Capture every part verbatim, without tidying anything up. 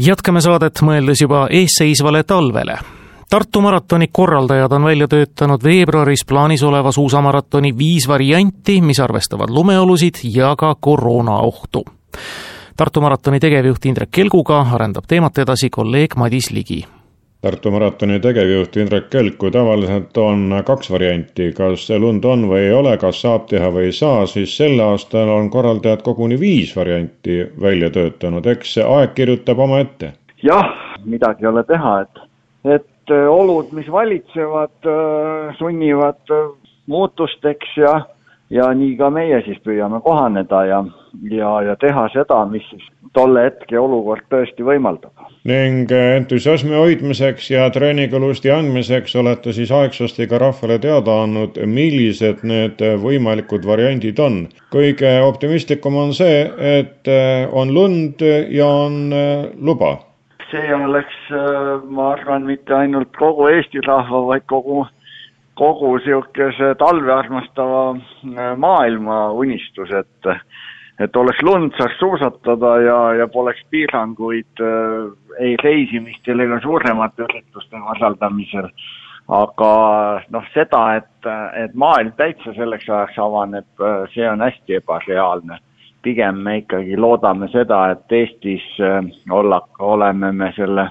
Jätkame saadet mõeldes juba eesseisvale talvele. Tartu maratoni korraldajad on välja töötanud veebruaris plaanis oleva suusamaratoni viis varianti, mis arvestavad lumeolusid ja ka koroonaohtu. Tartu maratoni tegevjuht Indrek Kelguga arendab teemat edasi kolleeg Madis Ligi. Tartu maratoni tegevjuht Indrek Kelg, kui tavaliselt on kaks varianti, kas lund on või ei ole, kas saab teha või ei saa, siis sel aastal on korraldajad koguni viis varianti välja töötanud. Eks see aeg kirjutab oma ette? Jah, midagi ei ole teha, et, et olud, mis valitsevad, sunnivad muutusteks ja, ja nii ka meie siis püüame kohaneda ja, ja, ja teha seda, mis siis tolle hetke olukord tõesti võimaldab. Ning entusiasmi hoidmiseks ja treeningulusti andmiseks olete siis aegsasti ka rahvale teada andnud, millised need võimalikud variandid on. Kõige optimistlikum on see, et on lund ja on luba. See oleks, ma arvan, mitte ainult kogu Eesti rahva, vaid kogu, kogu siukese talve armastava maailma unistus, et et oleks lund, saaks suusatada ja, ja poleks piiranguid äh, ei reisimistele ega suuremate ürituste korraldamisel. Aga noh, seda, et, et maailm täitsa selleks ajaks avaneb, see on hästi ebareaalne. Pigem me ikkagi loodame seda, et Eestis äh, olla, oleme me selle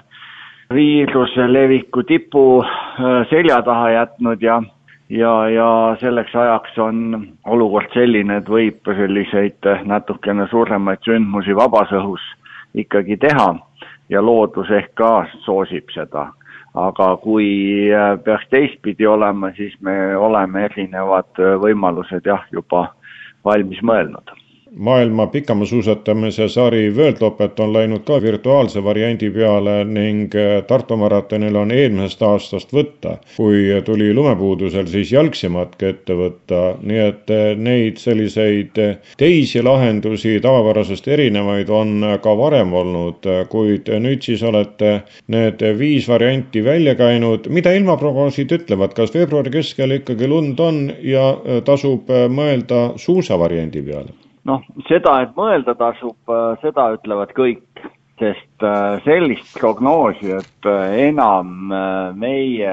viiruse leviku tipu äh, selja taha jätnud ja Ja, ja selleks ajaks on olukord selline, et võib selliseid natukene suuremaid sündmusi vabas õhus ikkagi teha ja loodus ehk ka soosib seda. Aga kui peaks teistpidi olema, siis me oleme erinevad võimalused jah, juba valmis mõelnud. Maailma pikamasuusatamise sari Worldtopet on läinud ka virtuaalse variandi peale ning Tartu maratonil on eelmisest aastast võtta. Kui tuli lumepuudusel, siis jalgsimatki ette võtta, nii et neid selliseid teisi lahendusi tavapärasest erinevaid on ka varem olnud, kuid nüüd siis olete need viis varianti välja käinud. Mida ilmaprognoosid ütlevad, kas veebruari keskel ikkagi lund on ja tasub mõelda suusavariandi peale? Noh, seda, et mõelda tasub, seda ütlevad kõik, sest sellist prognoosi, et enam meie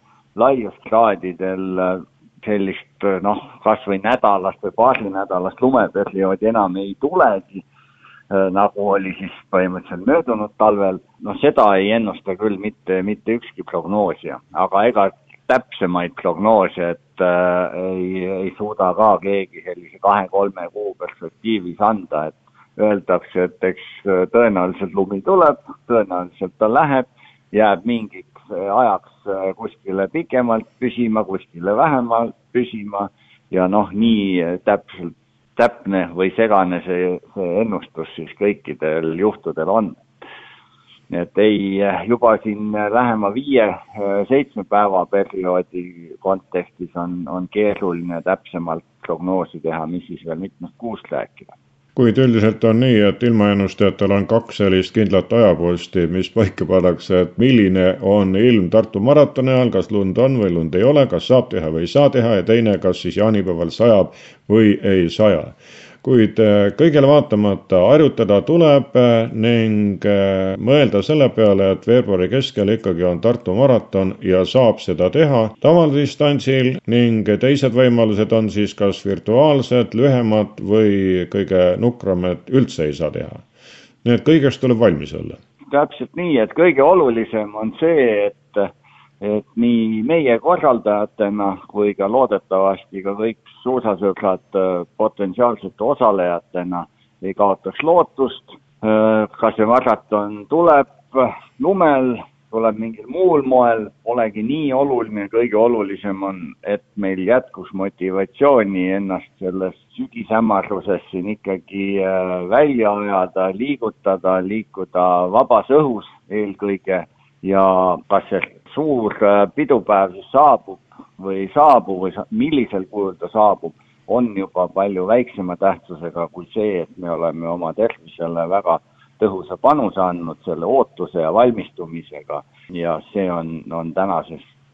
laiuskraadidel sellist, noh, kas või nädalast või paari nädalast lumeperioodi enam ei tulegi, nagu oli siis põhimõtteliselt möödunud talvel. No seda ei ennusta küll mitte, mitte ükski prognoosija, aga ega täpsemaid prognoose, et äh, ei, ei suuda ka keegi sellise kahe-kolme kuu perspektiivis anda, et öeldakse, et eks tõenäoliselt lumi tuleb, tõenäoliselt ta läheb, jääb mingiks ajaks kuskile pikemalt püsima, kuskile vähemalt püsima ja noh, nii täpselt, täpne või segane see, see ennustus siis kõikidel juhtudel on. Et ei, juba siin lähema viie, seitsme päeva perioodi kontekstis on, on keeruline täpsemalt prognoosi teha, mis siis veel mitmest kuust rääkida. Kuid üldiselt on nii, et ilmaennustajatel on kaks sellist kindlat ajaposti, mis paika pannakse, et milline on ilm Tartu maratoni ajal, kas lund on või lund ei ole, kas saab teha või ei saa teha ja teine, kas siis jaanipäeval sajab või ei saja. Kuid kõigele vaatamata harjutada tuleb ning mõelda selle peale, et veebruari keskel ikkagi on Tartu maraton ja saab seda teha tavaldistantsil ning teised võimalused on siis kas virtuaalsed, lühemad või kõige nukramad üldse ei saa teha. Nii et kõigest tuleb valmis olla. Täpselt nii, et kõige olulisem on see, et et nii meie korraldajatena kui ka loodetavasti ka kõik suusasõbrad potentsiaalsete osalejatena ei kaotaks lootust. Kas see maraton tuleb lumel, tuleb mingil muul moel, olegi nii oluline, kõige olulisem on, et meil jätkus motivatsiooni ennast selles sügishämarruses siin ikkagi välja ajada, liigutada, liikuda vabas õhus eelkõige ja kas see suur pidupäev siis saabub või ei saabu või millisel kujul ta saabub, on juba palju väiksema tähtsusega kui see, et me oleme oma tervisele väga tõhusa panuse andnud selle ootuse ja valmistumisega ja see on, on tänases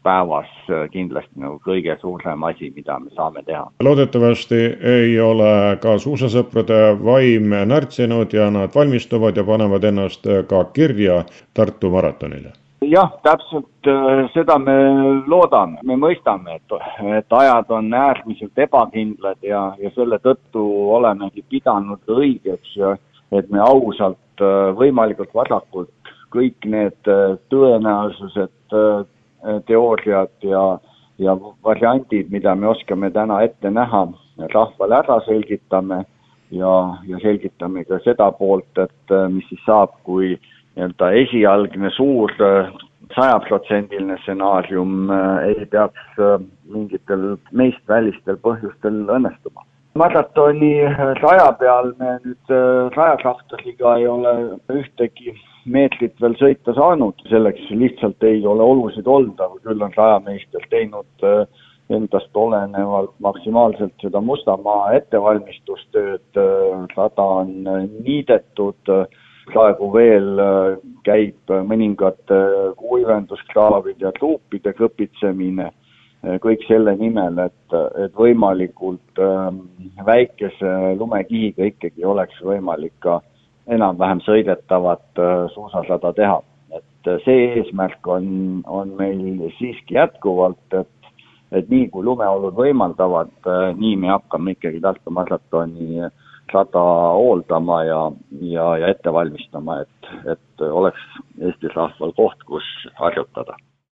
päevas kindlasti nagu kõige suurem asi, mida me saame teha. Loodetavasti ei ole ka suusasõprade vaim närtsinud ja nad valmistuvad ja panevad ennast ka kirja Tartu maratonile. Jah, täpselt seda me loodame, me mõistame, et, et ajad on äärmiselt ebakindlad ja, ja selle tõttu olemegi pidanud õigeks, et me ausalt võimalikult vasakult kõik need tõenäosused, teooriad ja, ja variandid, mida me oskame täna ette näha, rahvale ära selgitame ja, ja selgitame ka seda poolt, et mis siis saab, kui nii-öelda esialgne suur sajaprotsendiline stsenaarium ei peaks mingitel meist välistel põhjustel õnnestuma. Maratoni raja peal me nüüd rajakaftoriga ei ole ühtegi meetrit veel sõita saanud, selleks lihtsalt ei ole olusid olda, küll on rajameister teinud endast olenevalt maksimaalselt seda Mustamaa ettevalmistustööd, rada on niidetud, praegu veel käib mõningate kuivenduskraavid ja tuupide kõpitsemine, kõik selle nimel, et, et võimalikult väikese lumekihiga ikkagi oleks võimalik ka enam-vähem sõidetavat suusarada teha. Et see eesmärk on, on meil siiski jätkuvalt, et, et nii kui lumeolud võimaldavad, nii me hakkame ikkagi Tartu maratoni rada hooldama ja, ja, ja ette valmistama, et, et oleks Eesti rahval koht, kus harjutada.